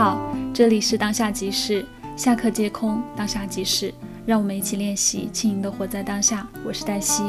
好，这里是当下即时，下课皆空，当下即时，让我们一起练习轻盈的活在当下。我是黛西。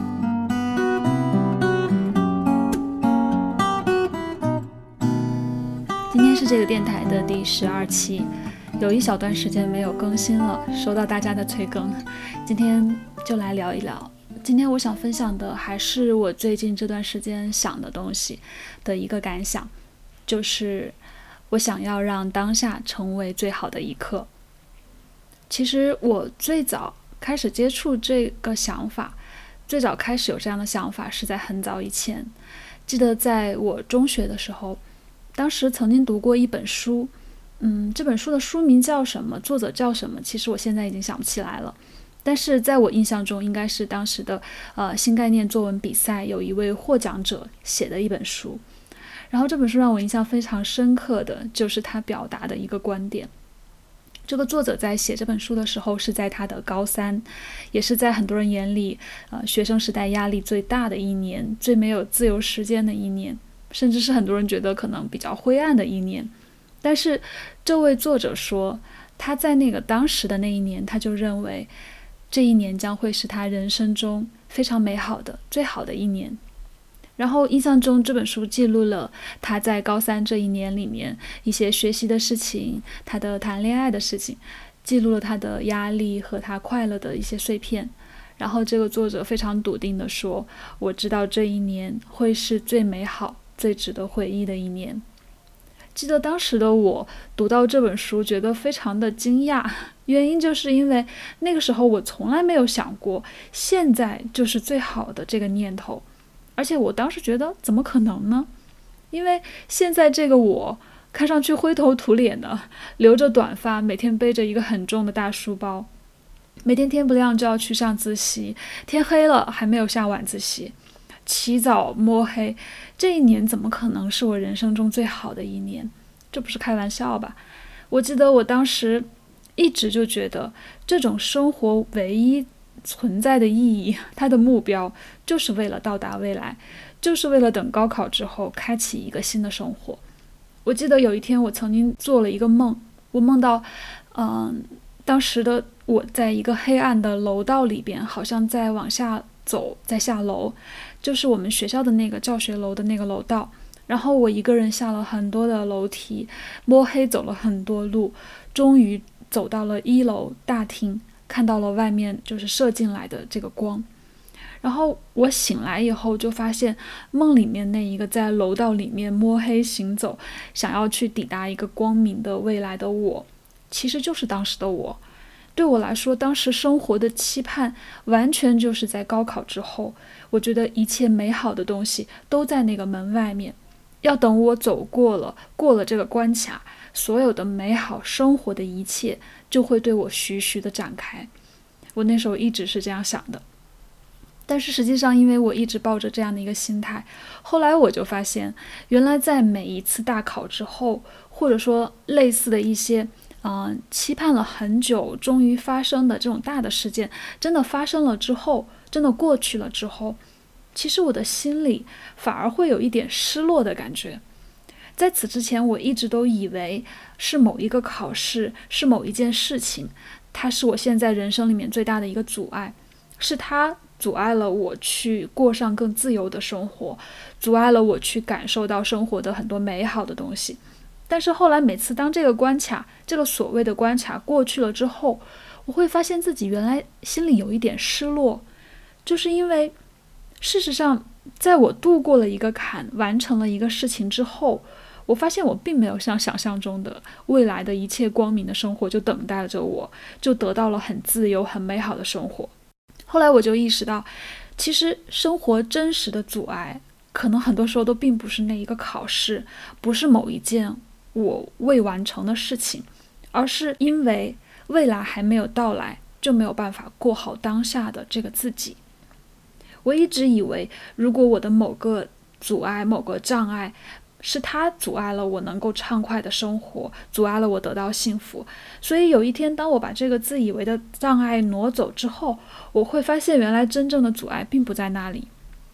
今天是这个电台的第12期，有一小段时间没有更新了，收到大家的催更，今天就来聊一聊。今天我想分享的还是我最近这段时间想的东西的一个感想，就是我想要让当下成为最好的一刻。其实我最早开始接触这个想法，最早开始有这样的想法是在很早以前。记得在我中学的时候，当时曾经读过一本书，这本书的书名叫什么，作者叫什么，其实我现在已经想不起来了。但是在我印象中，应该是当时的新概念作文比赛有一位获奖者写的一本书。然后这本书让我印象非常深刻的就是他表达的一个观点。这个作者在写这本书的时候是在他的高三，也是在很多人眼里学生时代压力最大的一年，最没有自由时间的一年，甚至是很多人觉得可能比较灰暗的一年。但是这位作者说，他在当时的那一年，他就认为这一年将会是他人生中非常美好的最好的一年。然后印象中这本书记录了他在高三这一年里面一些学习的事情，他的谈恋爱的事情，记录了他的压力和他快乐的一些碎片。然后这个作者非常笃定地说，我知道这一年会是最美好最值得回忆的一年。记得当时的我读到这本书觉得非常的惊讶，原因就是因为那个时候我从来没有想过现在就是最好的这个念头，而且我当时觉得怎么可能呢？因为现在这个我看上去灰头土脸的，留着短发，每天背着一个很重的大书包，每天天不亮就要去上自习，天黑了还没有下晚自习，起早摸黑，这一年怎么可能是我人生中最好的一年？这不是开玩笑吧？我记得我当时一直就觉得这种生活唯一存在的意义，它的目标就是为了到达未来，就是为了等高考之后开启一个新的生活。我记得有一天我曾经做了一个梦，我梦到当时的我在一个黑暗的楼道里边，好像在往下走，在下楼，就是我们学校的那个教学楼的那个楼道。然后我一个人下了很多的楼梯，摸黑走了很多路，终于走到了1楼大厅，看到了外面就是射进来的这个光。然后我醒来以后就发现，梦里面那一个在楼道里面摸黑行走，想要去抵达一个光明的未来的我，其实就是当时的我。对我来说，当时生活的期盼完全就是在高考之后，我觉得一切美好的东西都在那个门外面，要等我走过了这个关卡，所有的美好生活的一切就会对我徐徐的展开。我那时候一直是这样想的，但是实际上因为我一直抱着这样的一个心态，后来我就发现，原来在每一次大考之后，或者说类似的一些期盼了很久终于发生的这种大的事件真的发生了之后，真的过去了之后，其实我的心里反而会有一点失落的感觉。在此之前我一直都以为是某一个考试，是某一件事情，它是我现在人生里面最大的一个阻碍，是它阻碍了我去过上更自由的生活，阻碍了我去感受到生活的很多美好的东西。但是后来每次当这个关卡，这个所谓的关卡过去了之后，我会发现自己原来心里有一点失落，就是因为事实上在我度过了一个坎，完成了一个事情之后，我发现我并没有像想象中的未来的一切光明的生活就等待着我，就得到了很自由很美好的生活。后来我就意识到，其实生活真实的阻碍可能很多时候都并不是那一个考试，不是某一件我未完成的事情，而是因为未来还没有到来，就没有办法过好当下的这个自己。我一直以为，如果我的某个阻碍，某个障碍，是它阻碍了我能够畅快的生活，阻碍了我得到幸福。所以有一天，当我把这个自以为的障碍挪走之后，我会发现原来真正的阻碍并不在那里，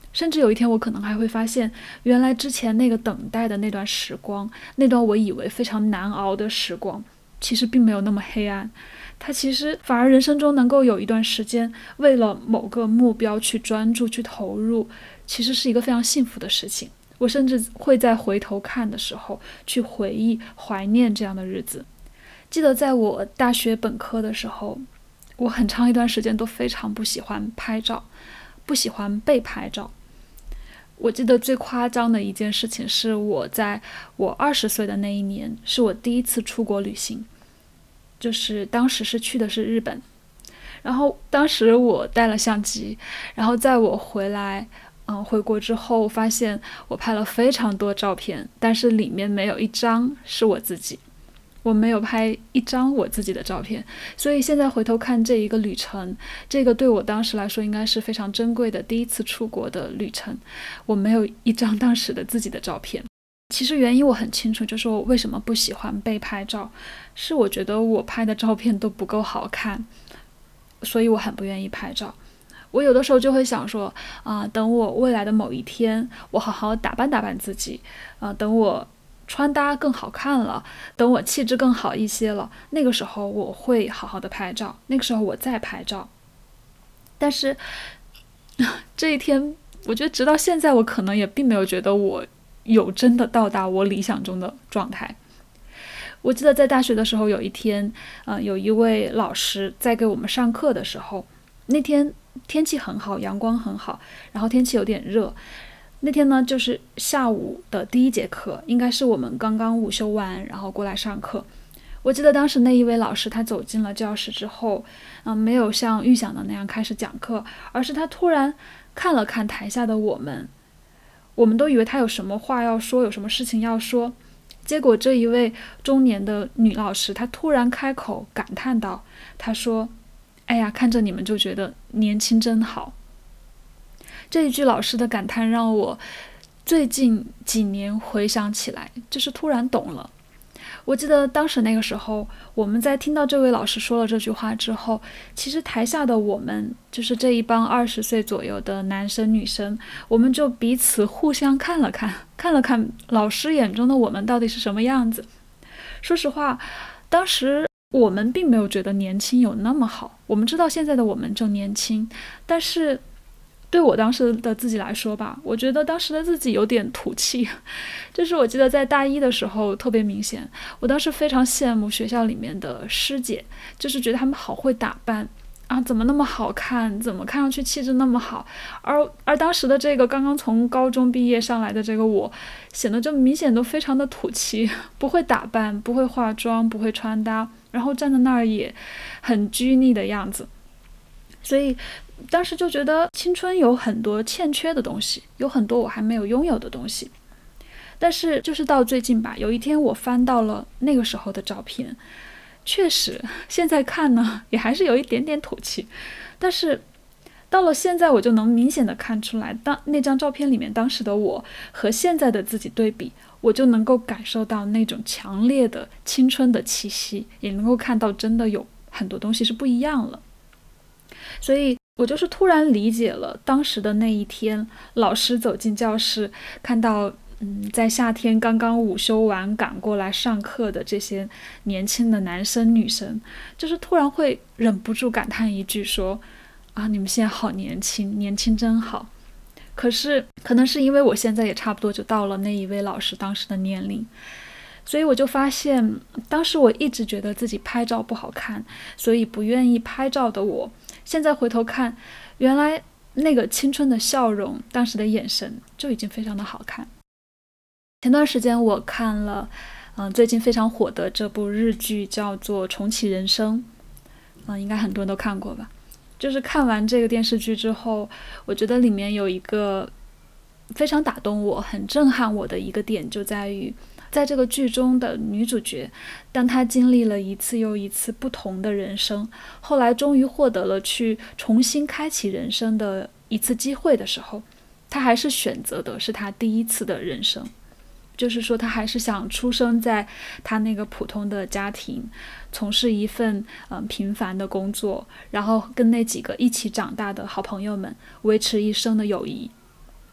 甚至有一天我可能还会发现，原来之前那个等待的那段时光，那段我以为非常难熬的时光，其实并没有那么黑暗。它其实反而人生中能够有一段时间为了某个目标去专注去投入，其实是一个非常幸福的事情。我甚至会在回头看的时候去回忆怀念这样的日子。记得在我大学本科的时候，我很长一段时间都非常不喜欢拍照，不喜欢被拍照。我记得最夸张的一件事情是我在我20岁的那一年，是我第一次出国旅行，就是当时是去的是日本。然后当时我带了相机，然后在我回国之后，发现我拍了非常多照片，但是里面没有一张是我自己，我没有拍一张我自己的照片。所以现在回头看这一个旅程，这个对我当时来说应该是非常珍贵的第一次出国的旅程，我没有一张当时的自己的照片。其实原因我很清楚，就是我为什么不喜欢被拍照，是我觉得我拍的照片都不够好看，所以我很不愿意拍照。我有的时候就会想说等我未来的某一天，我好好打扮打扮自己，等我穿搭更好看了，等我气质更好一些了，那个时候我会好好的拍照，那个时候我再拍照。但是这一天，我觉得直到现在，我可能也并没有觉得我有真的到达我理想中的状态。我记得在大学的时候，有一天有一位老师在给我们上课的时候，那天天气很好，阳光很好，然后天气有点热。那天呢，就是下午的第一节课，应该是我们刚刚午休完，然后过来上课。我记得当时那一位老师，他走进了教室之后，没有像预想的那样开始讲课，而是他突然看了看台下的我们，我们都以为他有什么话要说，有什么事情要说。结果这一位中年的女老师，她突然开口感叹道，她说：哎呀，看着你们就觉得年轻真好。这一句老师的感叹让我最近几年回想起来，就是突然懂了。我记得当时那个时候，我们在听到这位老师说了这句话之后，其实台下的我们，就是这一帮20岁左右的男生女生，我们就彼此互相看了看老师眼中的我们到底是什么样子。说实话，当时我们并没有觉得年轻有那么好，我们知道现在的我们正年轻，但是对我当时的自己来说吧，我觉得当时的自己有点土气。就是我记得在大一的时候特别明显，我当时非常羡慕学校里面的师姐，就是觉得她们好会打扮啊，怎么那么好看，怎么看上去气质那么好。而当时的这个刚刚从高中毕业上来的这个我，显得就明显都非常的土气，不会打扮，不会化妆，不会穿搭，然后站在那儿也很拘泥的样子。所以当时就觉得青春有很多欠缺的东西，有很多我还没有拥有的东西。但是就是到最近吧，有一天我翻到了那个时候的照片，确实现在看呢也还是有一点点土气，但是到了现在我就能明显的看出来，当那张照片里面当时的我和现在的自己对比，我就能够感受到那种强烈的青春的气息，也能够看到真的有很多东西是不一样了。所以我就是突然理解了当时的那一天，老师走进教室，看到在夏天刚刚午休完赶过来上课的这些年轻的男生女生，就是突然会忍不住感叹一句说啊，你们现在好年轻，年轻真好。可是可能是因为我现在也差不多就到了那一位老师当时的年龄，所以我就发现当时我一直觉得自己拍照不好看，所以不愿意拍照的我，现在回头看，原来那个青春的笑容，当时的眼神就已经非常的好看。前段时间我看了最近非常火的这部日剧，叫做《重启人生》，应该很多人都看过吧。就是看完这个电视剧之后，我觉得里面有一个非常打动我、很震撼我的一个点，就在于在这个剧中的女主角，当她经历了一次又一次不同的人生，后来终于获得了去重新开启人生的一次机会的时候，她还是选择的是她第一次的人生。就是说她还是想出生在她那个普通的家庭，从事一份平凡的工作，然后跟那几个一起长大的好朋友们维持一生的友谊。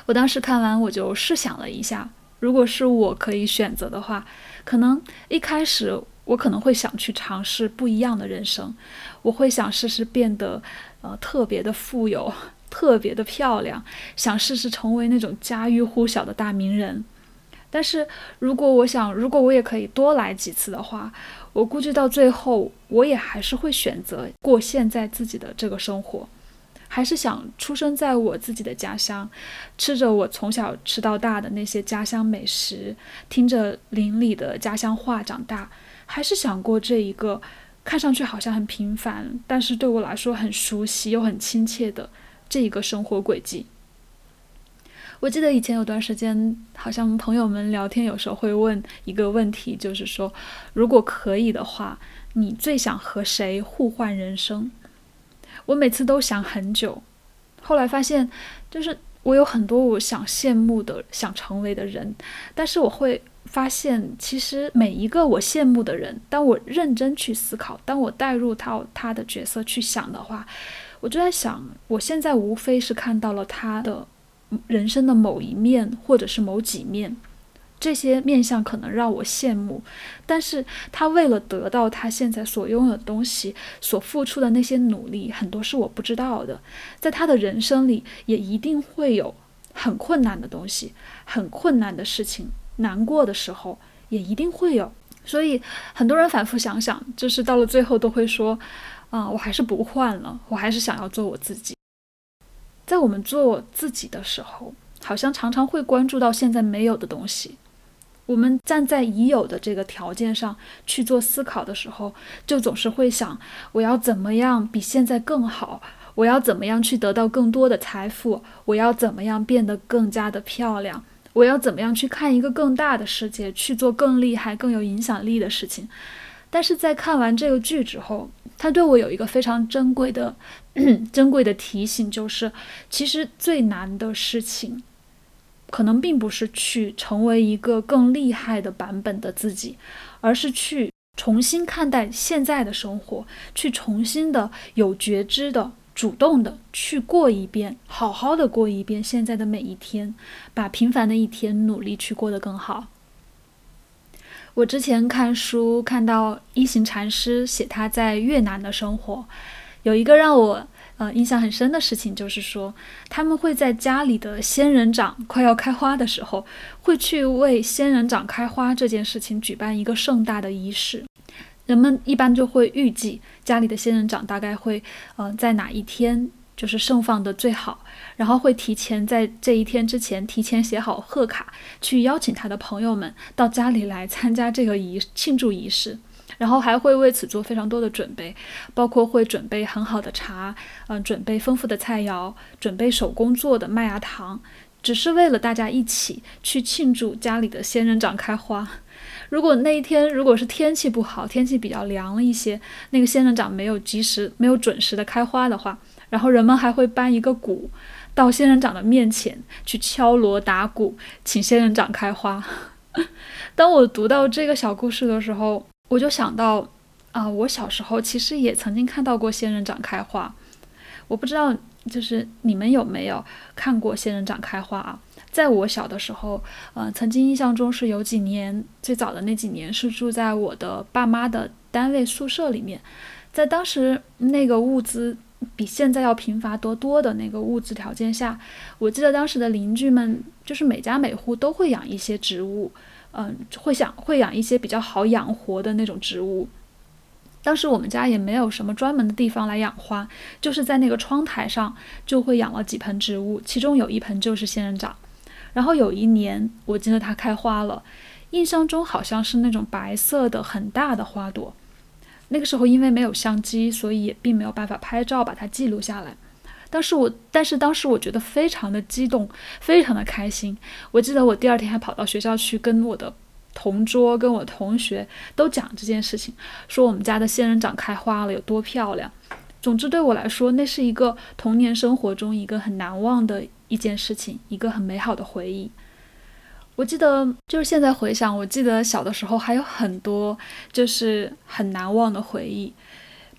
我当时看完我就试想了一下，如果是我可以选择的话，可能一开始我可能会想去尝试不一样的人生，我会想试试变得特别的富有，特别的漂亮，想试试成为那种家喻户晓的大名人。但是如果我也可以多来几次的话，我估计到最后我也还是会选择过现在自己的这个生活，还是想出生在我自己的家乡，吃着我从小吃到大的那些家乡美食，听着邻里的家乡话长大，还是想过这一个看上去好像很平凡，但是对我来说很熟悉又很亲切的这一个生活轨迹。我记得以前有段时间，好像朋友们聊天有时候会问一个问题，就是说，如果可以的话，你最想和谁互换人生？我每次都想很久，后来发现，就是我有很多我想羡慕的、想成为的人，但是我会发现，其实每一个我羡慕的人，当我认真去思考，当我带入到他的角色去想的话，我就在想，我现在无非是看到了他的人生的某一面，或者是某几面，这些面相可能让我羡慕，但是他为了得到他现在所拥有的东西所付出的那些努力，很多是我不知道的。在他的人生里也一定会有很困难的东西，很困难的事情，难过的时候也一定会有。所以很多人反复想想，就是到了最后都会说我还是不换了，我还是想要做我自己。在我们做自己的时候，好像常常会关注到现在没有的东西。我们站在已有的这个条件上去做思考的时候，就总是会想，我要怎么样比现在更好，我要怎么样去得到更多的财富，我要怎么样变得更加的漂亮，我要怎么样去看一个更大的世界，去做更厉害更有影响力的事情。但是在看完这个剧之后，它对我有一个非常珍贵的提醒，就是其实最难的事情可能并不是去成为一个更厉害的版本的自己，而是去重新看待现在的生活，去重新的有觉知的主动的去过一遍，好好的过一遍现在的每一天，把平凡的一天努力去过得更好。我之前看书看到一行禅师写他在越南的生活，有一个让我印象很深的事情，就是说他们会在家里的仙人掌快要开花的时候，会去为仙人掌开花这件事情举办一个盛大的仪式。人们一般就会预计家里的仙人掌大概会在哪一天就是盛放的最好，然后会提前在这一天之前提前写好贺卡，去邀请他的朋友们到家里来参加这个庆祝仪式，然后还会为此做非常多的准备，包括会准备很好的茶，准备丰富的菜肴，准备手工做的麦芽糖，只是为了大家一起去庆祝家里的仙人掌开花。如果那一天如果是天气不好，天气比较凉了一些，那个仙人掌没有准时的开花的话，然后人们还会搬一个鼓到仙人掌的面前去敲锣打鼓，请仙人掌开花。当我读到这个小故事的时候，我就想到我小时候其实也曾经看到过仙人掌开花。我不知道就是你们有没有看过仙人掌开花啊？在我小的时候曾经印象中是有几年，最早的那几年是住在我的爸妈的单位宿舍里面，在当时那个物资比现在要贫乏得多的那个物质条件下，我记得当时的邻居们就是每家每户都会养一些植物，会养一些比较好养活的那种植物。当时我们家也没有什么专门的地方来养花，就是在那个窗台上就会养了几盆植物，其中有一盆就是仙人掌。然后有一年我记得它开花了，印象中好像是那种白色的很大的花朵。那个时候因为没有相机，所以也并没有办法拍照把它记录下来。但是当时我觉得非常的激动，非常的开心。我记得我第二天还跑到学校去跟我的同桌跟我同学都讲这件事情，说我们家的仙人掌开花了有多漂亮。总之对我来说，那是一个童年生活中一个很难忘的一件事情，一个很美好的回忆。我记得就是现在回想，我记得小的时候还有很多就是很难忘的回忆。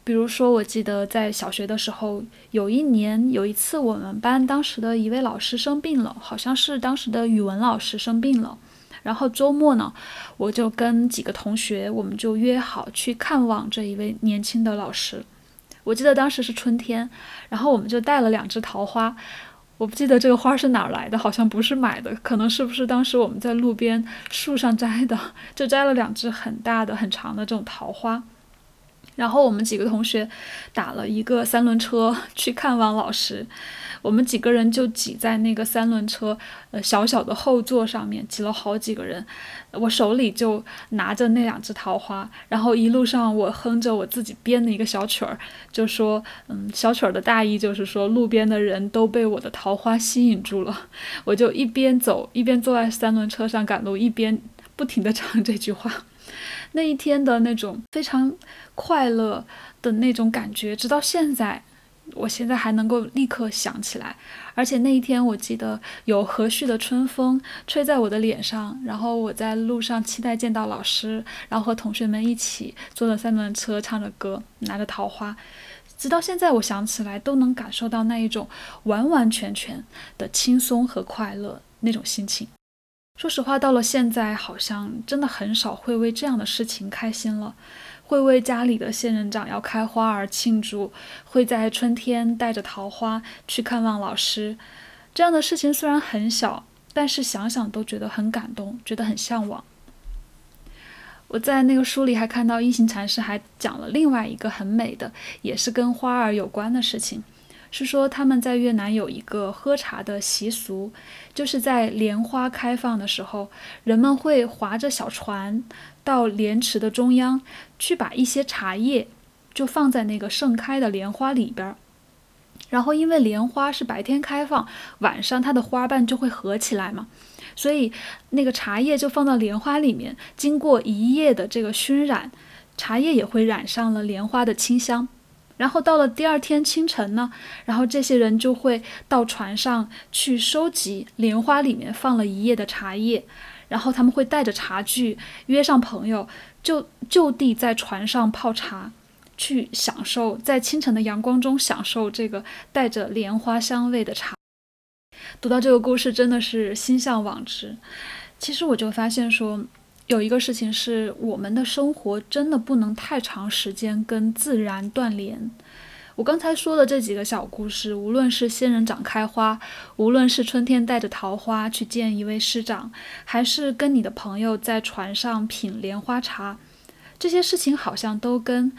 比如说，我记得在小学的时候，有一次我们班当时的一位老师生病了，好像是当时的语文老师生病了。然后周末呢，我就跟几个同学，我们就约好去看望这一位年轻的老师。我记得当时是春天，然后我们就带了2只桃花。我不记得这个花是哪儿来的，好像不是买的，可能是不是当时我们在路边树上摘的，就摘了2只很大的很长的这种桃花。然后我们几个同学打了一个3轮车去看望老师，我们几个人就挤在那个3轮车小小的后座上面，挤了好几个人。我手里就拿着那2只桃花，然后一路上我哼着我自己编的一个小曲儿，就说小曲儿的大意就是说，路边的人都被我的桃花吸引住了。我就一边走一边坐在3轮车上赶路，一边不停地唱这句话。那一天的那种非常快乐的那种感觉，直到现在，我现在还能够立刻想起来。而且那一天我记得有和煦的春风吹在我的脸上，然后我在路上期待见到老师，然后和同学们一起坐着3轮车，唱着歌，拿着桃花。直到现在我想起来都能感受到那一种完完全全的轻松和快乐那种心情。说实话，到了现在好像真的很少会为这样的事情开心了，会为家里的仙人掌要开花而庆祝，会在春天带着桃花去看望老师。这样的事情虽然很小，但是想想都觉得很感动，觉得很向往。我在那个书里还看到一行禅师还讲了另外一个很美的，也是跟花儿有关的事情，是说他们在越南有一个喝茶的习俗，就是在莲花开放的时候，人们会划着小船到莲池的中央，去把一些茶叶就放在那个盛开的莲花里边。然后因为莲花是白天开放，晚上它的花瓣就会合起来嘛，所以那个茶叶就放到莲花里面，经过一夜的这个熏染，茶叶也会染上了莲花的清香。然后到了第2天清晨呢，然后这些人就会到船上去收集莲花里面放了一夜的茶叶，然后他们会带着茶具，约上朋友，就地在船上泡茶，去享受在清晨的阳光中享受这个带着莲花香味的茶。读到这个故事真的是心向往之。其实我就发现说，有一个事情是，我们的生活真的不能太长时间跟自然断联。我刚才说的这几个小故事，无论是仙人掌开花，无论是春天带着桃花去见一位师长，还是跟你的朋友在船上品莲花茶，这些事情好像都跟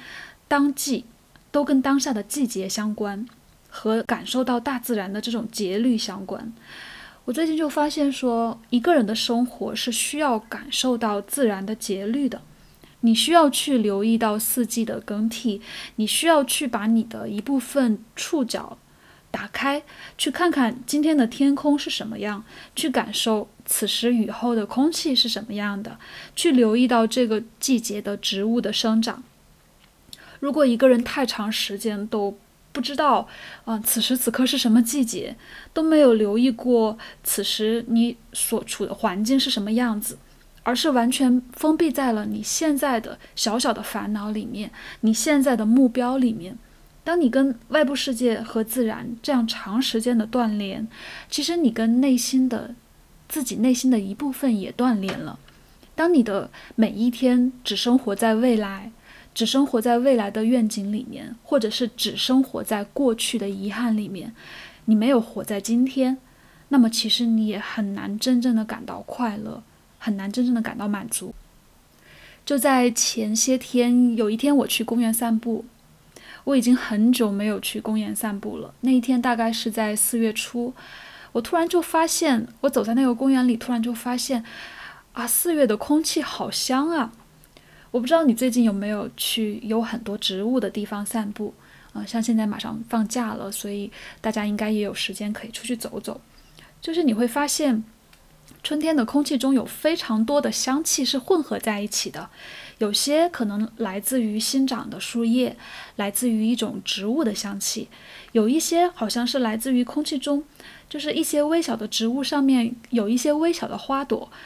当下的季节相关，和感受到大自然的这种节律相关。我最近就发现说，一个人的生活是需要感受到自然的节律的。你需要去留意到四季的更替，你需要去把你的一部分触角打开，去看看今天的天空是什么样，去感受此时雨后的空气是什么样的，去留意到这个季节的植物的生长。如果一个人太长时间都不知道此时此刻是什么季节，都没有留意过此时你所处的环境是什么样子，而是完全封闭在了你现在的小小的烦恼里面，你现在的目标里面。当你跟外部世界和自然这样长时间的断联，其实你跟自己内心的一部分也断联了。当你的每一天只生活在未来，只生活在未来的愿景里面，或者是只生活在过去的遗憾里面，你没有活在今天，那么其实你也很难真正的感到快乐，很难真正的感到满足。就在前些天，有一天我去公园散步，我已经很久没有去公园散步了。那一天大概是在4月初，我突然就发现，我走在那个公园里，突然就发现4月的空气好香啊！我不知道你最近有没有去有很多植物的地方散步像现在马上放假了，所以大家应该也有时间可以出去走走。就是你会发现，春天的空气中有非常多的香气是混合在一起的，有些可能来自于新长的树叶，来自于一种植物的香气，有一些好像是来自于空气中，就是一些微小的植物上面有一些微小的花朵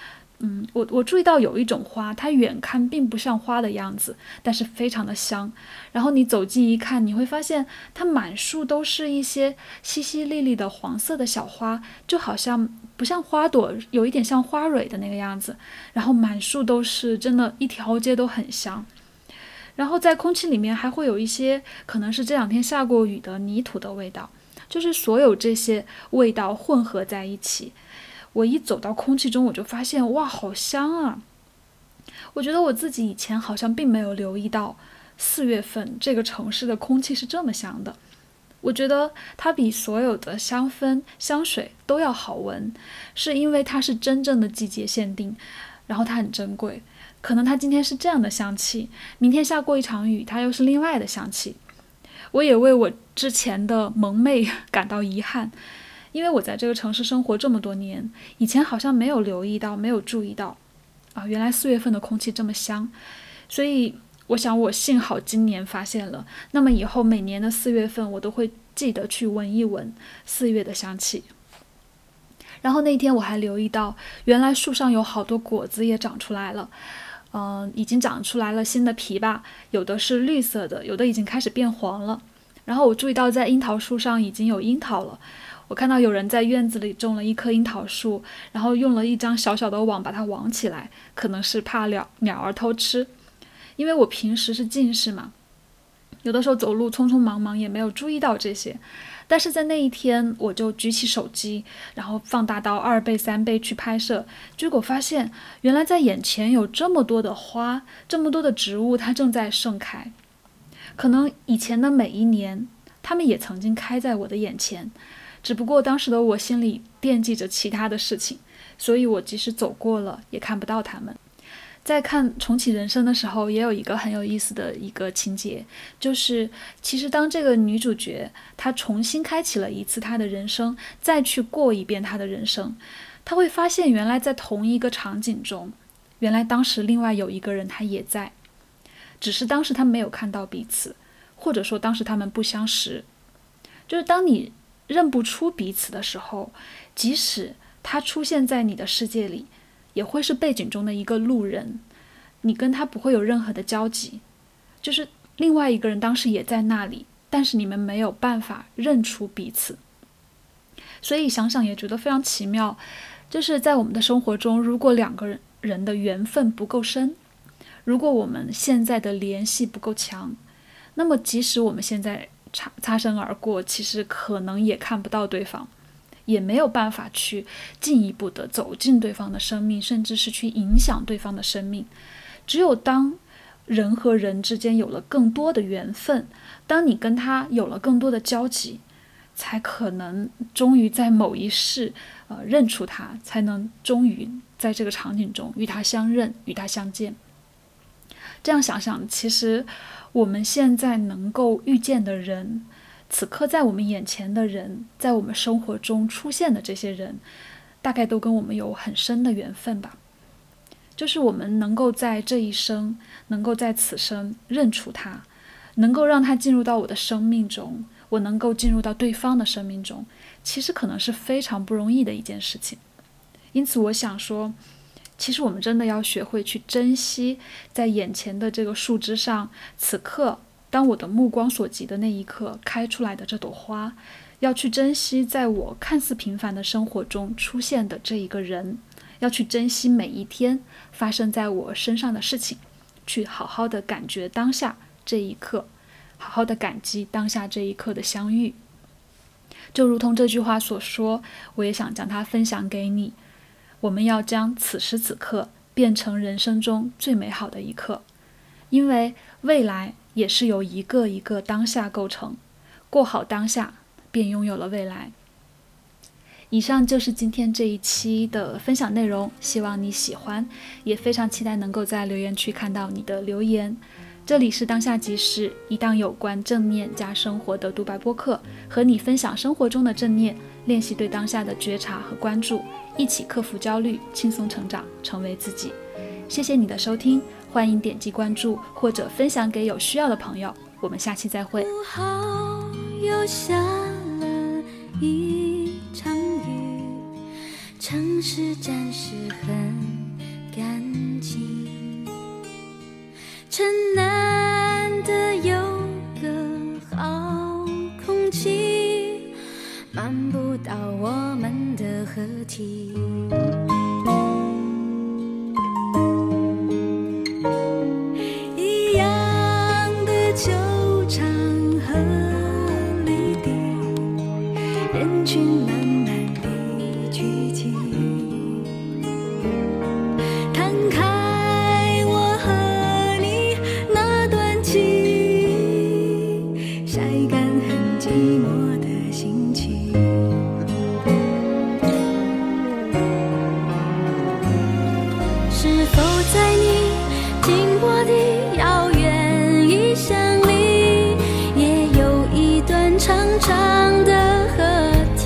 我注意到有一种花，它远看并不像花的样子，但是非常的香。然后你走近一看，你会发现它满树都是一些淅淅沥沥的黄色的小花，就好像不像花朵，有一点像花蕊的那个样子。然后满树都是，真的一条街都很香。然后在空气里面还会有一些可能是这两天下过雨的泥土的味道，就是所有这些味道混合在一起。我一走到空气中，我就发现哇，好香啊！我觉得我自己以前好像并没有留意到4月份这个城市的空气是这么香的。我觉得它比所有的香氛香水都要好闻，是因为它是真正的季节限定，然后它很珍贵。可能它今天是这样的香气，明天下过一场雨，它又是另外的香气。我也为我之前的蒙昧感到遗憾，因为我在这个城市生活这么多年，以前好像没有留意到，没有注意到原来4月份的空气这么香。所以我想我幸好今年发现了，那么以后每年的4月份我都会记得去闻一闻4月的香气。然后那天我还留意到，原来树上有好多果子也长出来了，已经长出来了新的皮吧，有的是绿色的，有的已经开始变黄了。然后我注意到在樱桃树上已经有樱桃了，我看到有人在院子里种了一棵樱桃树，然后用了一张小小的网把它网起来，可能是怕鸟儿偷吃。因为我平时是近视嘛，有的时候走路匆匆忙忙也没有注意到这些，但是在那一天我就举起手机，然后放大到2倍3倍去拍摄，结果发现原来在眼前有这么多的花，这么多的植物，它正在盛开。可能以前的每一年它们也曾经开在我的眼前，只不过当时的我心里惦记着其他的事情，所以我即使走过了也看不到它们。在看重启人生的时候，也有一个很有意思的一个情节，就是其实当这个女主角她重新开启了一次她的人生，再去过一遍她的人生，她会发现原来在同一个场景中，原来当时另外有一个人他也在，只是当时他没有看到彼此，或者说当时他们不相识。就是当你认不出彼此的时候，即使他出现在你的世界里，也会是背景中的一个路人，你跟他不会有任何的交集，就是另外一个人当时也在那里，但是你们没有办法认出彼此。所以想想也觉得非常奇妙，就是在我们的生活中，如果两个人的缘分不够深，如果我们现在的联系不够强，那么即使我们现在擦身而过，其实可能也看不到对方，也没有办法去进一步的走进对方的生命，甚至是去影响对方的生命。只有当人和人之间有了更多的缘分，当你跟他有了更多的交集，才可能终于在某一世认出他，才能终于在这个场景中与他相认，与他相见。这样想想，其实我们现在能够遇见的人，此刻在我们眼前的人，在我们生活中出现的这些人，大概都跟我们有很深的缘分吧。就是我们能够在这一生，能够在此生认出他，能够让他进入到我的生命中，我能够进入到对方的生命中，其实可能是非常不容易的一件事情。因此我想说，其实我们真的要学会去珍惜在眼前的这个树枝上，此刻当我的目光所及的那一刻开出来的这朵花，要去珍惜在我看似平凡的生活中出现的这一个人，要去珍惜每一天发生在我身上的事情，去好好的感觉当下这一刻，好好的感激当下这一刻的相遇。就如同这句话所说，我也想将它分享给你。我们要将此时此刻变成人生中最美好的一刻，因为未来也是由一个一个当下构成，过好当下便拥有了未来。以上就是今天这一期的分享内容，希望你喜欢，也非常期待能够在留言区看到你的留言。这里是当下即时，一档有关正念加生活的独白播客，和你分享生活中的正念，练习对当下的觉察和关注，一起克服焦虑，轻松成长，成为自己。谢谢你的收听，欢迎点击关注或者分享给有需要的朋友。我们下期再会。 午后又下了一场雨，城市暂时很感情，趁难得有个好空气，漫步到我们的合体。一样的球场和离地，人群慢慢地聚集，摊开我和你那段情，晒干很寂寞的心情。是否在你停泊的遥远异乡里，也有一段长长的河堤，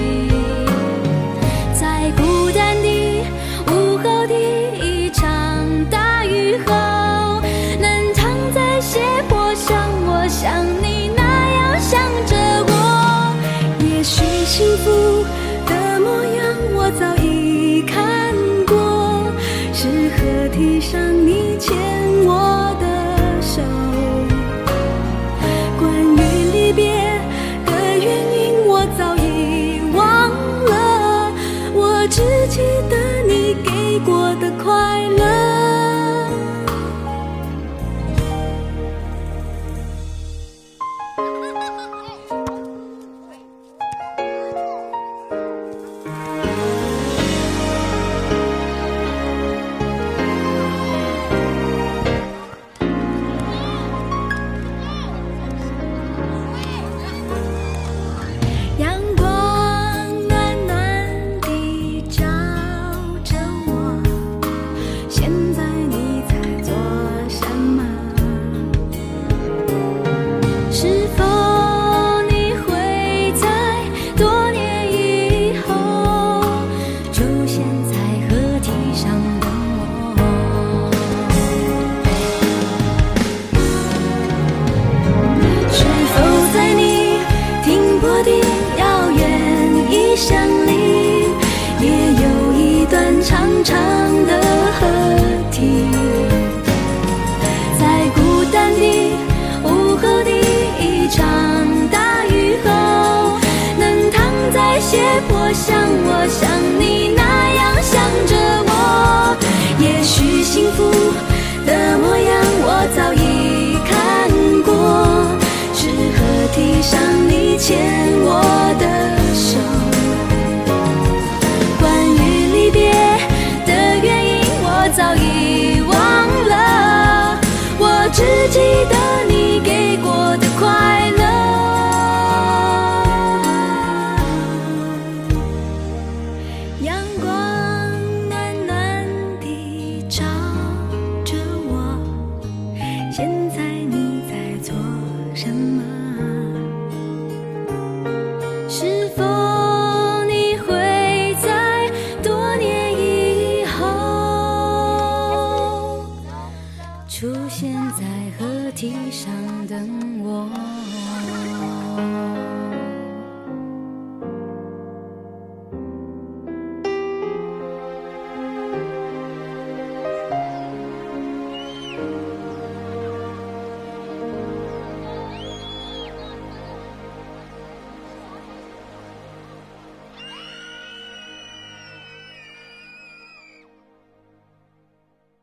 在孤单的午后的一场大雨后，能躺在斜坡上，我像你那样想着我。也许幸福的模样我早已看过，是河堤上你牵我的手，关于离别的原因我早已忘了，我只记得你给过的快乐。阳光暖暖地照着我，现在你在做什么？是否你会在多年以后出现在河堤上等我？是否在你停泊的遥远异乡里，也有一段长长的